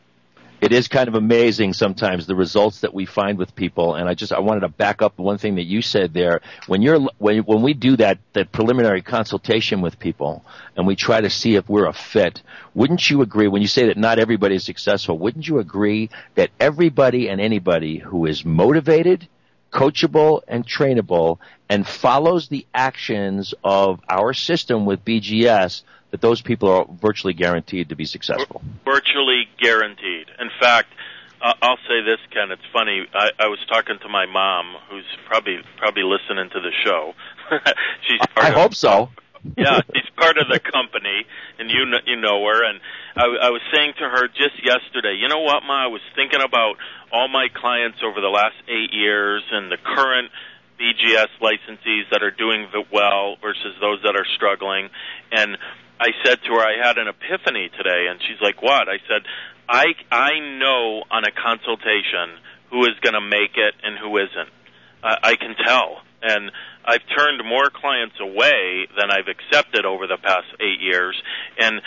It is kind of amazing sometimes the results that we find with people, and I just I wanted to back up one thing that you said there. When you're when when we do that that preliminary consultation with people, and we try to see if we're a fit, wouldn't you agree when you say that not everybody is successful? Wouldn't you agree that everybody and anybody who is motivated, coachable, and trainable, and follows the actions of our system with B G S, that those people are virtually guaranteed to be successful? Virtually guaranteed. In fact, uh, I'll say this, Ken. It's funny. I, I was talking to my mom, who's probably probably listening to the show. She's part I of, hope so. Yeah, she's part of the company, and you know, you know her. And I, I was saying to her just yesterday, you know what, Ma? I was thinking about all my clients over the last eight years and the current B G S licensees that are doing well versus those that are struggling. And I said to her, I had an epiphany today, and she's like, what? I said, I, I know on a consultation who is going to make it and who isn't. Uh, I can tell. And I've turned more clients away than I've accepted over the past eight years. And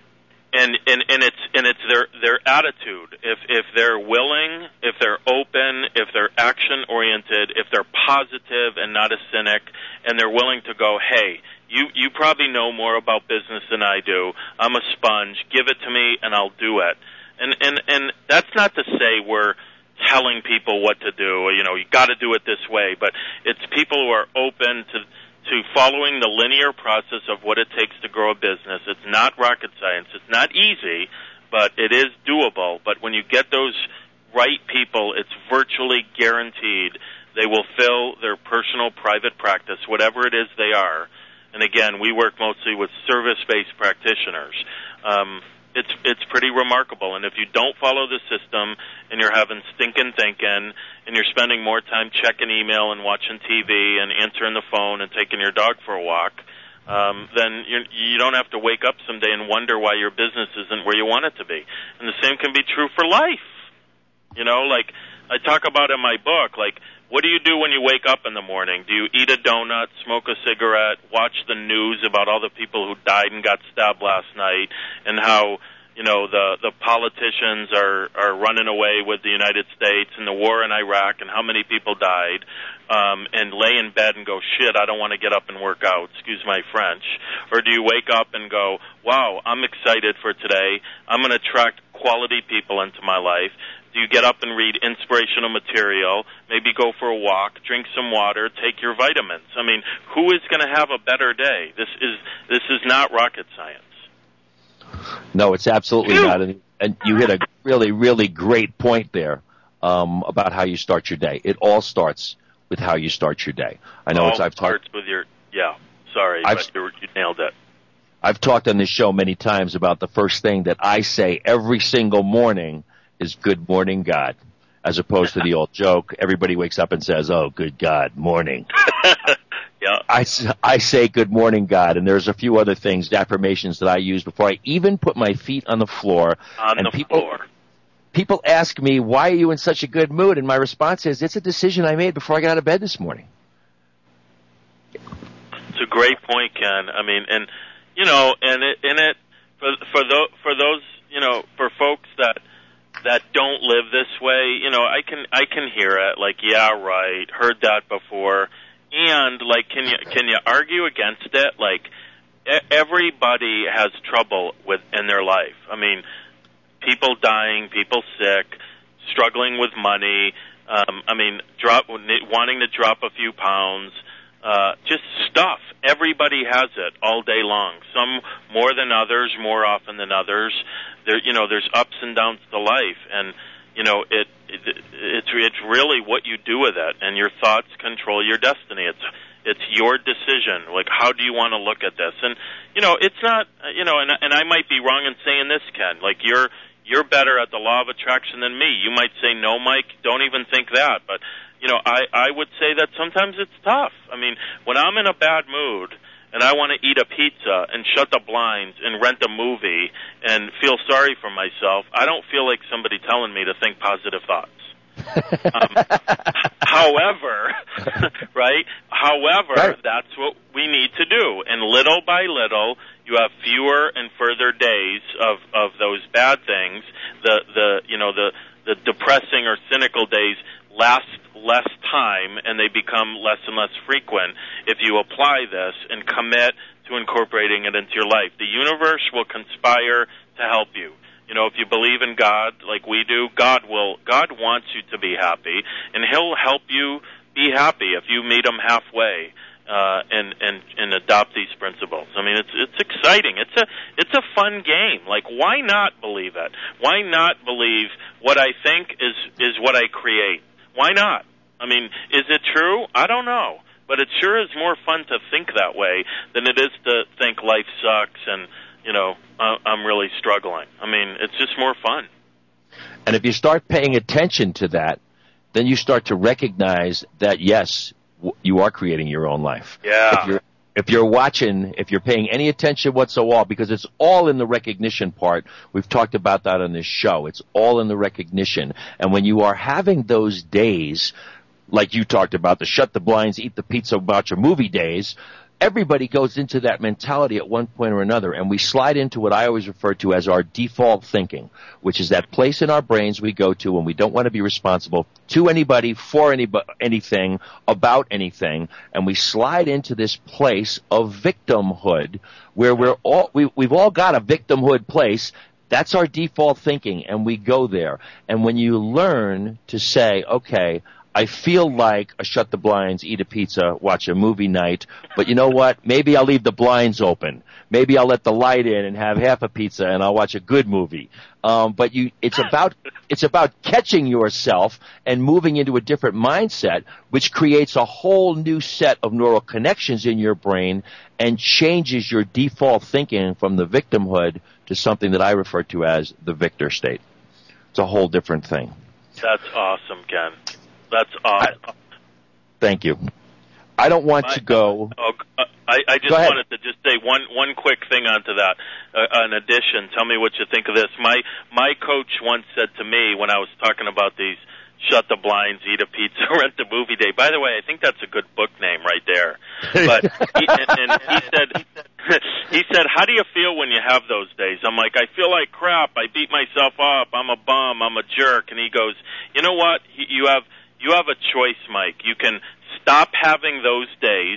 and and, and it's and it's their their attitude. If if they're willing, if they're open, if they're action oriented, if they're positive and not a cynic, and they're willing to go, hey, you you probably know more about business than I do. I'm a sponge. Give it to me and I'll do it. And and and that's not to say we're telling people what to do, you know, you got to do it this way, but it's people who are open to to following the linear process of what it takes to grow a business. It's not rocket science. It's not easy, but it is doable. But when you get those right people, it's virtually guaranteed they will fill their personal private practice, whatever it is they are. And again, we work mostly with service-based practitioners. Um, It's it's pretty remarkable, and if you don't follow the system and you're having stinking thinking and you're spending more time checking email and watching T V and answering the phone and taking your dog for a walk, um, then you you don't have to wake up someday and wonder why your business isn't where you want it to be. And the same can be true for life. You know, like I talk about in my book, like what do you do when you wake up in the morning? Do you eat a donut, smoke a cigarette, watch the news about all the people who died and got stabbed last night, and how, you know, the the politicians are are running away with the United States and the war in Iraq and how many people died, um, and lay in bed and go, shit, I don't want to get up and work out, excuse my French? Or do you wake up and go, wow, I'm excited for today, I'm going to attract quality people into my life? Do you get up and read inspirational material, maybe go for a walk, drink some water, take your vitamins? I mean, who is going to have a better day? This is this is not rocket science. No, it's absolutely not. And, and you hit a really, really great point there um, about how you start your day. It all starts with how you start your day. I know all it's I've starts talked with your yeah. Sorry, I've, but you, you nailed it. I've talked on this show many times about the first thing that I say every single morning is good morning, God, as opposed to the old joke. Everybody wakes up and says, oh, good God, morning. Yeah. I, I say good morning, God, and there's a few other things, affirmations that I use before I even put my feet on the floor. On and the people, floor. People ask me, why are you in such a good mood? And my response is, it's a decision I made before I got out of bed this morning. It's a great point, Ken. I mean, and, you know, and it, and it for, for, those, for those, you know, for folks that, that don't live this way, you know, I can I can hear it, like, yeah, right, heard that before, and, like, can you can you argue against it? Like, everybody has trouble with in their life. I mean, people dying, people sick, struggling with money, um, I mean, drop wanting to drop a few pounds, uh, just stuff. Everybody has it all day long, some more than others, more often than others. There, you know, there's ups and downs to life, and you know, it, it it's it's really what you do with it, and your thoughts control your destiny. It's it's your decision. Like, how do you want to look at this? And you know, it's not, you know, and and I might be wrong in saying this, Ken. Like, you're you're better at the law of attraction than me. You might say, no, Mike, don't even think that. But you know, I I would say that sometimes it's tough. I mean, when I'm in a bad mood and I want to eat a pizza and shut the blinds and rent a movie and feel sorry for myself, I don't feel like somebody telling me to think positive thoughts. Um, however, right? However, right. that's what we need to do. And little by little, you have fewer and further days of, of those bad things. The, the you know, the, the depressing or cynical days last less time, and they become less and less frequent if you apply this and commit to incorporating it into your life. The universe will conspire to help you. You know, if you believe in God like we do, God will, God wants you to be happy, and He'll help you be happy if you meet Him halfway, uh, and, and, and adopt these principles. I mean, it's, it's exciting. It's a, it's a fun game. Like, why not believe it? Why not believe what I think is, is what I create? Why not? I mean, is it true? I don't know. But it sure is more fun to think that way than it is to think life sucks and, you know, I'm really struggling. I mean, it's just more fun. And if you start paying attention to that, then you start to recognize that, yes, w- you are creating your own life. Yeah. If you're, if you're watching, if you're paying any attention whatsoever, because it's all in the recognition part. We've talked about that on this show. It's all in the recognition. And when you are having those days, like you talked about, the shut the blinds, eat the pizza, watch a movie days, everybody goes into that mentality at one point or another, and we slide into what I always refer to as our default thinking, which is that place in our brains we go to when we don't want to be responsible to anybody, for anybody, anything, about anything, and we slide into this place of victimhood where we're all, we, we've all got a victimhood place. That's our default thinking, and we go there. And when you learn to say, okay, I feel like a shut the blinds, eat a pizza, watch a movie night, but you know what? Maybe I'll leave the blinds open. Maybe I'll let the light in and have half a pizza and I'll watch a good movie. Um, but you, it's about, it's about catching yourself and moving into a different mindset, which creates a whole new set of neural connections in your brain and changes your default thinking from the victimhood to something that I refer to as the victor state. It's a whole different thing. That's awesome, Ken. That's awesome. I, thank you. I don't want My, to go. Oh, I, I just wanted to just say one one quick thing onto that. Uh, an addition. Tell me what you think of this. My my coach once said to me when I was talking about these shut the blinds, eat a pizza, rent a movie day. By the way, I think that's a good book name right there. But he, and, and he said he said, how do you feel when you have those days? I'm like, I feel like crap. I beat myself up. I'm a bum. I'm a jerk. And he goes, you know what? You have You have a choice, Mike. You can stop having those days,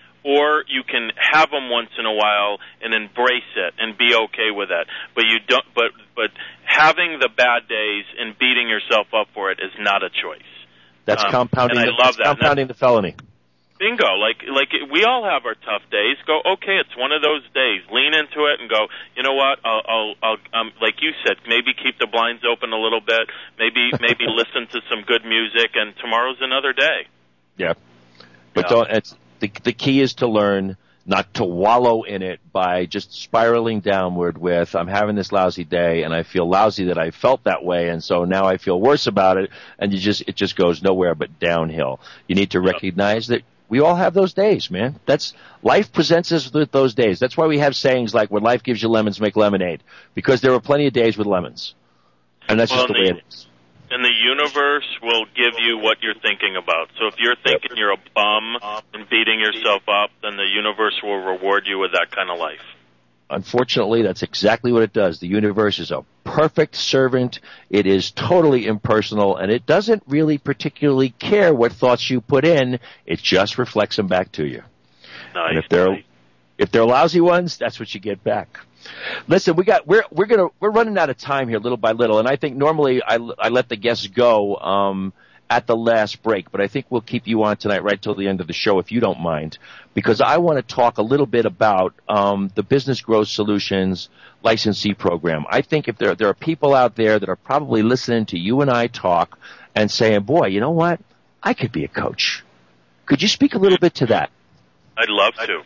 or you can have them once in a while and embrace it and be okay with it. But you don't. But but having the bad days and beating yourself up for it is not a choice. That's um, compounding. And I the, love that. Compounding the felony. Bingo. Like like we all have our tough days. Go, okay, it's one of those days. Lean into it and go, you know what? I'll, I'll, I'll um, like you said, maybe keep the blinds open a little bit. Maybe maybe listen to some good music. And tomorrow's another day. Yeah, but yeah. don't. It's the the key is to learn not to wallow in it by just spiraling downward with, I'm having this lousy day and I feel lousy that I felt that way, and so now I feel worse about it, and you just it just goes nowhere but downhill. You need to recognize that we all have those days, man. That's life presents us with those days. That's why we have sayings like, when life gives you lemons, make lemonade, because there are plenty of days with lemons. And that's well, just the, the way it is. And the universe will give you what you're thinking about. So if you're thinking you're a bum and beating yourself up, then the universe will reward you with that kind of life. Unfortunately, that's exactly what it does. The universe is a perfect servant. It is totally impersonal, and it doesn't really particularly care what thoughts you put in. It just reflects them back to you. Nice. And if they're if they're lousy ones, that's what you get back. Listen, we got we're we're gonna we're running out of time here, little by little, and I think normally I I let the guests go um, at the last break, but I think we'll keep you on tonight right till the end of the show if you don't mind, because I want to talk a little bit about um, the Business Growth Solutions licensee program. I think if there there are people out there that are probably listening to you and I talk and saying, "Boy, you know what? I could be a coach." Could you speak a little bit to that? I'd love to.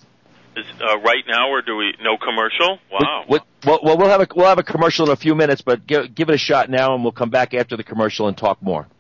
Is, uh, right now, or do we no commercial? Wow. What, what, well, we'll have a we'll have a commercial in a few minutes, but give, give it a shot now, and we'll come back after the commercial and talk more.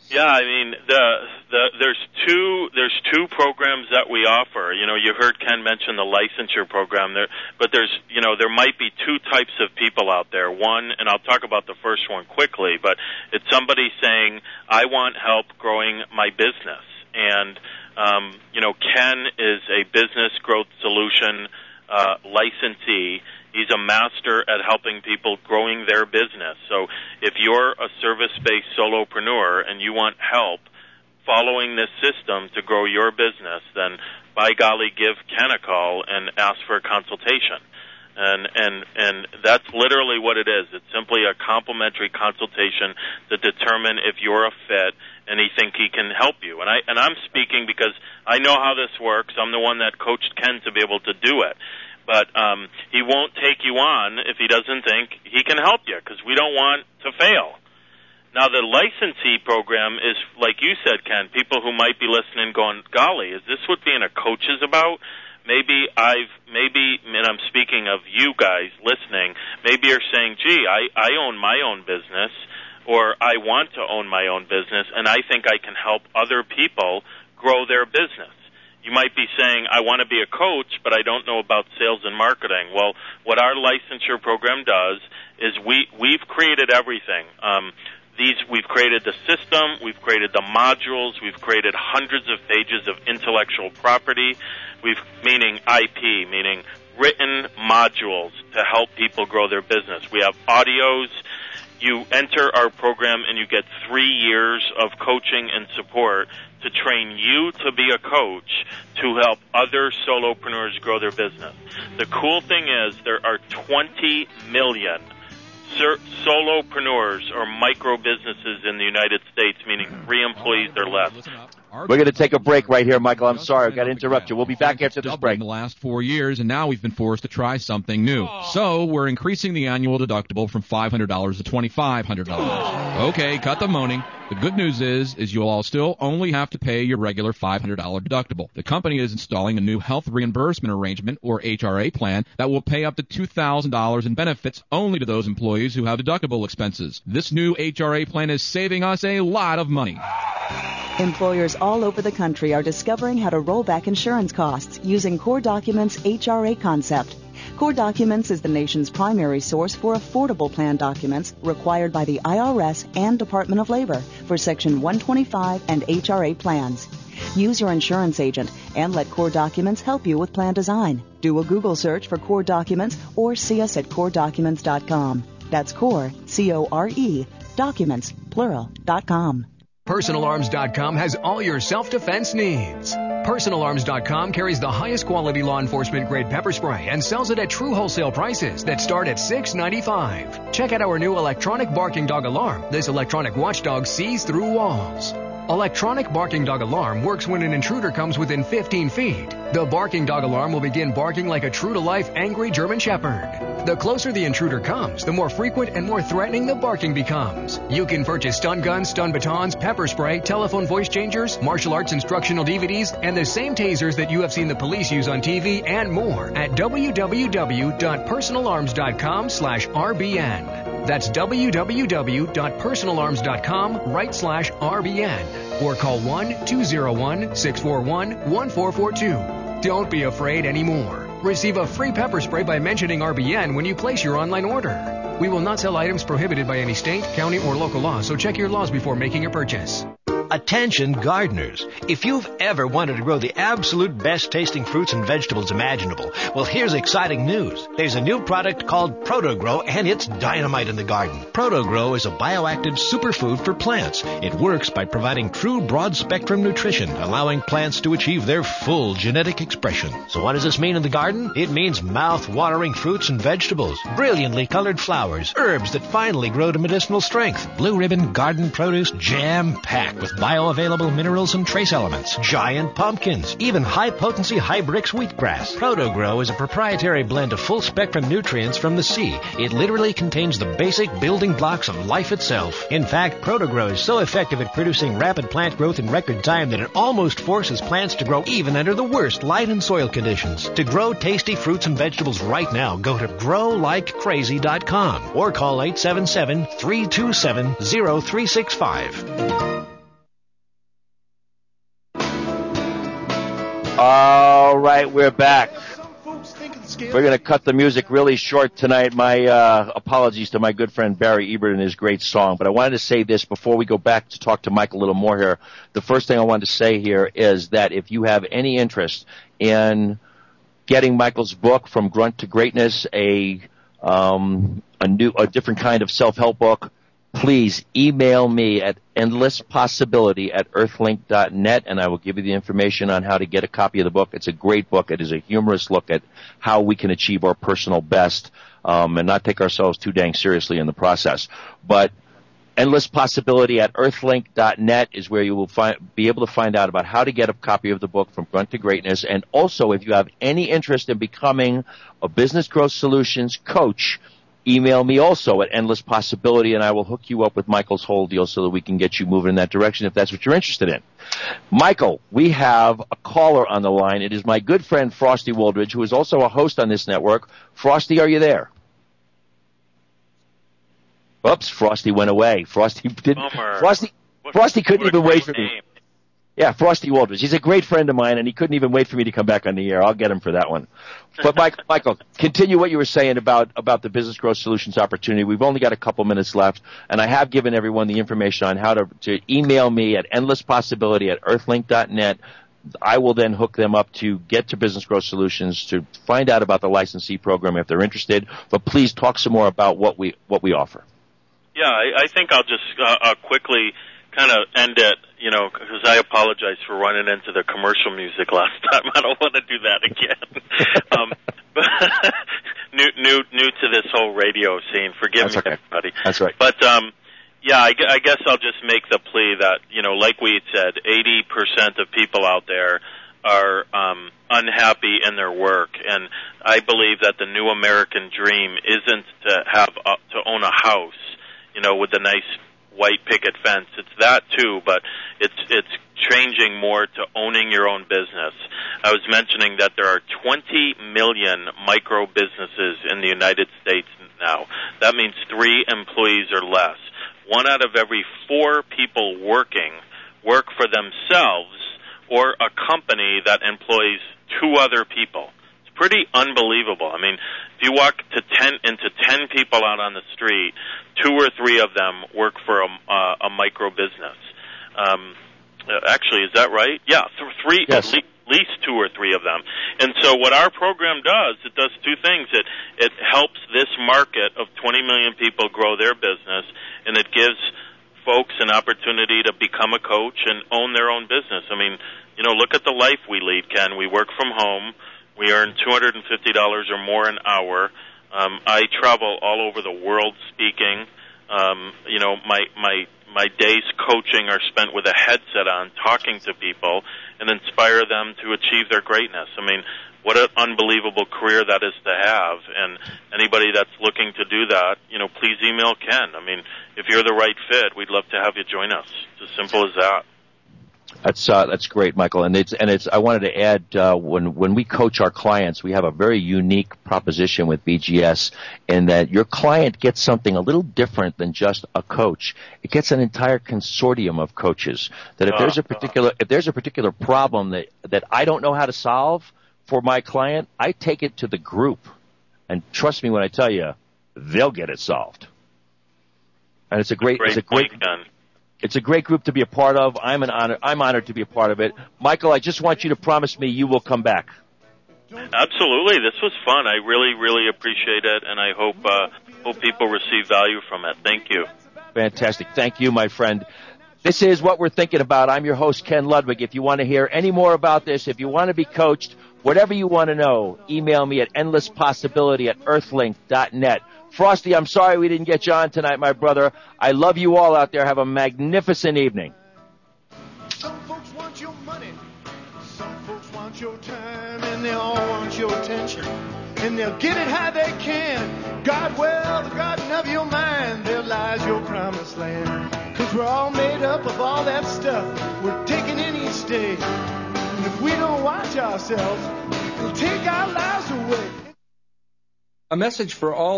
Yeah, I mean, the the there's two there's two programs that we offer. You know, you heard Ken mention the licensure program there, but there's you know there might be two types of people out there. One, and I'll talk about the first one quickly, but it's somebody saying, I want help growing my business, and um, you know, Ken is a business growth solution uh, licensee. He's a master at helping people growing their business. So if you're a service-based solopreneur and you want help following this system to grow your business, then by golly, give Ken a call and ask for a consultation. And and and that's literally what it is. It's simply a complimentary consultation to determine if you're a fit and he think he can help you. And I and I'm speaking because I know how this works. I'm the one that coached Ken to be able to do it. But um, he won't take you on if he doesn't think he can help you, because we don't want to fail. Now, the licensee program is, like you said, Ken, people who might be listening going, golly, is this what being a coach is about? Maybe I've, maybe, and I'm speaking of you guys listening, maybe you're saying, gee, I, I own my own business, or I want to own my own business, and I think I can help other people grow their business. You might be saying, I want to be a coach, but I don't know about sales and marketing. Well, what our licensure program does is we, we've created everything. Um, these, we've created the system, we've created the modules, we've created hundreds of pages of intellectual property, we've, meaning I P, meaning written modules to help people grow their business. We have audios. You enter our program and you get three years of coaching and support to train you to be a coach to help other solopreneurs grow their business. The cool thing is there are twenty million solopreneurs or micro businesses in the United States, meaning three employees or less. We're going to take a break right here, Michael. I'm sorry, I've got to interrupt you. We'll be back after this break. In the last four years, and now we've been forced to try something new. So we're increasing the annual deductible from five hundred dollars to twenty-five hundred dollars. Okay, cut the moaning. The good news is, is you'll all still only have to pay your regular five hundred dollars deductible. The company is installing a new health reimbursement arrangement, or H R A plan, that will pay up to two thousand dollars in benefits only to those employees who have deductible expenses. This new H R A plan is saving us a lot of money. Employers all over the country are discovering how to roll back insurance costs using Core Documents' H R A concept. Core Documents is the nation's primary source for affordable plan documents required by the I R S and Department of Labor for Section one twenty-five and H R A plans. Use your insurance agent and let Core Documents help you with plan design. Do a Google search for Core Documents or see us at core documents dot com. That's Core, C O R E, documents, plural, dot com. Personal Arms dot com has all your self-defense needs. Personal Arms dot com carries the highest quality law enforcement grade pepper spray and sells it at true wholesale prices that start at six ninety-five. Check out our new electronic barking dog alarm. This electronic watchdog sees through walls. Electronic barking dog alarm works when an intruder comes within fifteen feet. The barking dog alarm will begin barking like a true-to-life angry German Shepherd. The closer the intruder comes, the more frequent and more threatening the barking becomes. You can purchase stun guns, stun batons, pepper spray, telephone voice changers, martial arts instructional D V Ds, and the same tasers that you have seen the police use on T V and more at w w w dot personal arms dot com slash R B N. That's w w w dot personal arms dot com right slash R B N. Or call one two zero one, six four one, one four four two. Don't be afraid anymore. Receive a free pepper spray by mentioning R B N when you place your online order. We will not sell items prohibited by any state, county, or local law, so check your laws before making a purchase. Attention gardeners. If you've ever wanted to grow the absolute best tasting fruits and vegetables imaginable, well, here's exciting news. There's a new product called ProtoGrow, and it's dynamite in the garden. ProtoGrow is a bioactive superfood for plants. It works by providing true broad-spectrum nutrition, allowing plants to achieve their full genetic expression. So what does this mean in the garden? It means mouth-watering fruits and vegetables, brilliantly colored flowers, herbs that finally grow to medicinal strength, blue ribbon garden produce jam-packed with bioavailable minerals and trace elements, giant pumpkins, even high-potency Hybrix wheatgrass. ProtoGrow is a proprietary blend of full-spectrum nutrients from the sea. It literally contains the basic building blocks of life itself. In fact, ProtoGrow is so effective at producing rapid plant growth in record time that it almost forces plants to grow even under the worst light and soil conditions. To grow tasty fruits and vegetables right now, go to grow like crazy dot com or call eight seven seven, three two seven, zero three six five. All right, we're back. We're going to cut the music really short tonight. My uh, apologies to my good friend Barry Ebert and his great song. But I wanted to say this before we go back to talk to Mike a little more here. The first thing I wanted to say here is that if you have any interest in getting Michael's book, From Grunt to Greatness, a um, a new, a different kind of self-help book, please email me at endlesspossibility at earthlink dot net, and I will give you the information on how to get a copy of the book. It's a great book. It is a humorous look at how we can achieve our personal best um, and not take ourselves too dang seriously in the process. But Endless Possibility at earthlink dot net is where you will find, be able to find out about how to get a copy of the book, From Grunt to Greatness. And also, if you have any interest in becoming a Business Growth Solutions coach, email me also at Endless Possibility, and I will hook you up with Michael's whole deal so that we can get you moving in that direction if that's what you're interested in. Michael, we have a caller on the line. It is my good friend Frosty Wooldridge, who is also a host on this network. Frosty, are you there? Oops, Frosty went away. Frosty didn't. Frosty, Frosty couldn't even wait for me. Yeah, Frosty Wooldridge. He's a great friend of mine, and he couldn't even wait for me to come back on the air. I'll get him for that one. But, Mike, Michael, continue what you were saying about, about the Business Growth Solutions opportunity. We've only got a couple minutes left, and I have given everyone the information on how to, to email me at endlesspossibility at earthlink dot net. I will then hook them up to get to Business Growth Solutions to find out about the licensee program if they're interested. But please talk some more about what we what we offer. Yeah, I, I think I'll just uh, uh, quickly kind of end it, you know, because I apologize for running into the commercial music last time. I don't want to do that again. um, but new, new, new to this whole radio scene. Forgive That's me, okay. everybody. That's right. But um, yeah, I, I guess I'll just make the plea that, you know, like we had said, eighty percent of people out there are um, unhappy in their work, and I believe that the new American dream isn't to have uh, to own a house, you know, with a nice white picket fence. It's that too, but it's it's changing more to owning your own business. I was mentioning that there are twenty million micro businesses in the United States now. That means three employees or less. One out of every four people working work for themselves or a company that employs two other people. It's pretty unbelievable. I mean, if you walk to ten into ten people out on the street, two or three of them work for a, uh, a micro business. Um, actually, is that right? Yeah, th- three, yes. at le- least two or three of them. And so what our program does, it does two things. It it helps this market of twenty million people grow their business, and it gives folks an opportunity to become a coach and own their own business. I mean, you know, look at the life we lead, Ken. We work from home. We earn two hundred fifty dollars or more an hour. Um, I travel all over the world speaking. Um, you know, my, my, my days coaching are spent with a headset on, talking to people and inspire them to achieve their greatness. I mean, what an unbelievable career that is to have. And anybody that's looking to do that, you know, please email Ken. I mean, if you're the right fit, we'd love to have you join us. It's as simple as that. That's uh, that's great, Michael. And it's and it's. I wanted to add uh, when when we coach our clients, we have a very unique proposition with B G S in that your client gets something a little different than just a coach. It gets an entire consortium of coaches. That if there's a particular if there's a particular problem that that I don't know how to solve for my client, I take it to the group, and trust me when I tell you, they'll get it solved. And it's a great, great it's a great. point, Ken. It's a great group to be a part of. I'm an honor. I'm honored to be a part of it. Michael, I just want you to promise me you will come back. Absolutely. This was fun. I really, really appreciate it, and I hope uh, hope people receive value from it. Thank you. Fantastic. Thank you, my friend. This is What We're Thinking About. I'm your host, Ken Ludwig. If you want to hear any more about this, if you want to be coached, whatever you want to know, email me at endlesspossibility at earthlink dot net. Frosty, I'm sorry we didn't get you on tonight, my brother. I love you all out there. Have a magnificent evening. Some folks want your money, some folks want your time, and they all want your attention. And they'll get it how they can. God, well, the garden of your mind, there lies your promised land. Cause we're all made up of all that stuff we're taking in each day. And if we don't watch ourselves, it'll take our lives away. A message for all